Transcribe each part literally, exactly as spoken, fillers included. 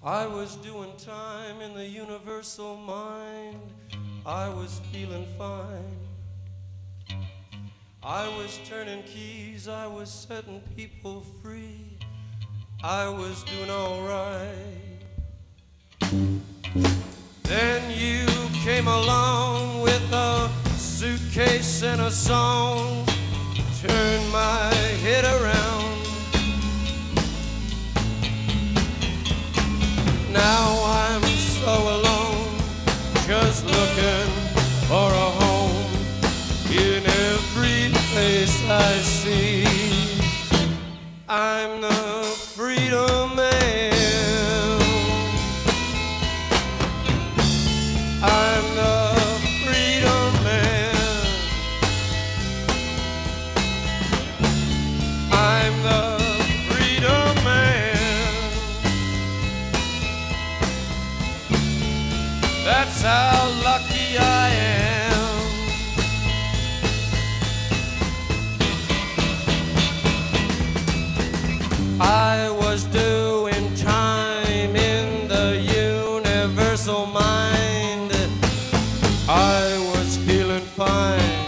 I was doing time in the universal mind. I was feeling fine. I was turning keys. I was setting people free. I was doing all right. Then you came along with a suitcase and a song. Turned my head around. Now I'm so alone, just looking for a home in every place I see. I'm the freedom man. I'm the freedom man. I'm the freedom man. That's how lucky I am. I was doing time in the universal mind. I was feeling fine.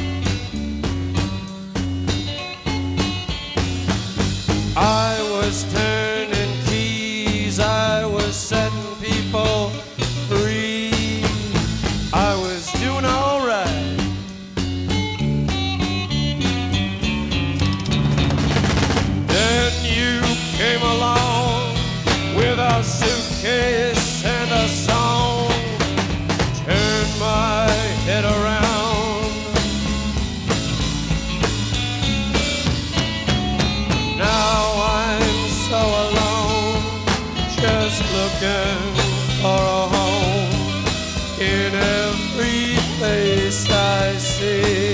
I was turning keys. I was setting people free. I was doing all right. Then you came along with a suitcase and a song. Turned my head around. Now I'm so alone, just looking for a home in every place I see.